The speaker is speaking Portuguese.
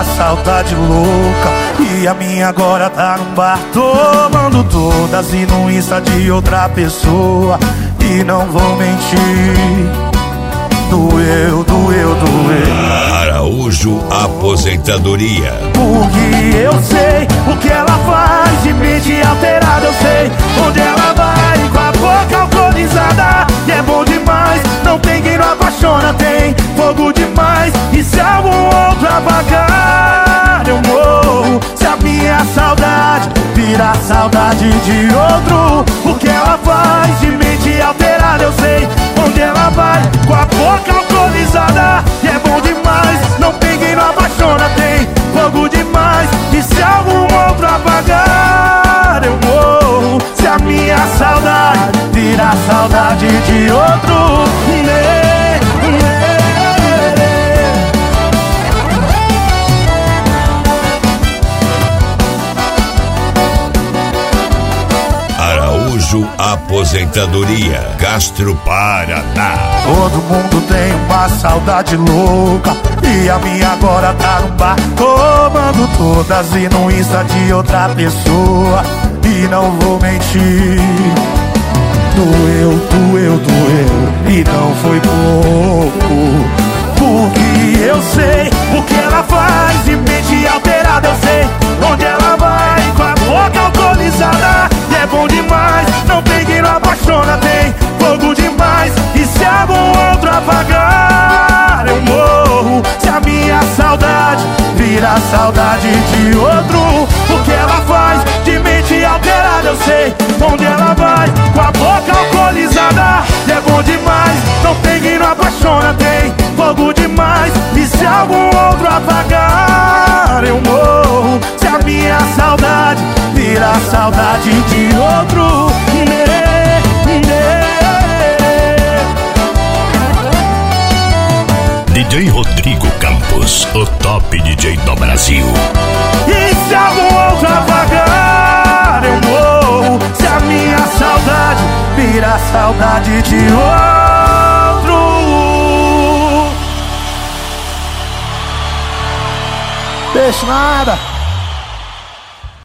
uma saudade louca, e a minha agora tá num bar tomando todas e no Insta de outra pessoa. E não vou mentir, doeu, doeu, doeu. Araújo Aposentadoria. Porque eu sei o que ela faz, de mente alterada. Eu sei onde ela vai, com a boca alcoolizada. E é bom demais, não tem quem não apaixona. Tem fogo demais, e se algum outro apagar, eu morro. Se a minha saudade virar saudade de outro, o que ela faz, de mente alterada. Eu sei onde ela vai, com a boca alcoolizada. E é bom demais, não tem quem não apaixona. Tem fogo demais, e se algum outro apagar, eu morro. Se a minha saudade virar saudade de outro, Araújo Aposentadoria, Castro, Paraná. Todo mundo tem uma saudade louca, e a minha agora tá no bar tomando todas e no Insta de outra pessoa. E não vou mentir, doeu, doeu, doeu, e não foi pouco. Porque eu sei o que ela faz, de mente alterada. Eu sei onde ela vai, com a boca alcoolizada. E é bom demais, não tem quem não apaixona. Tem fogo demais, e se algum outro apagar, eu morro. Se a minha saudade virar saudade de outro, o que ela faz, de mente alterada. Eu sei onde ela vai, com a boca alcoolizada. E é bom demais, não tem quem não apaixona. Tem fogo demais, e se algum outro apagar, eu morro. Se a minha saudade virar saudade de outro, DJ Rodrigo Campos, o top DJ do Brasil. E se algum outro apagar, eu morro. Se a minha saudade virar saudade de outro. Deixa nada.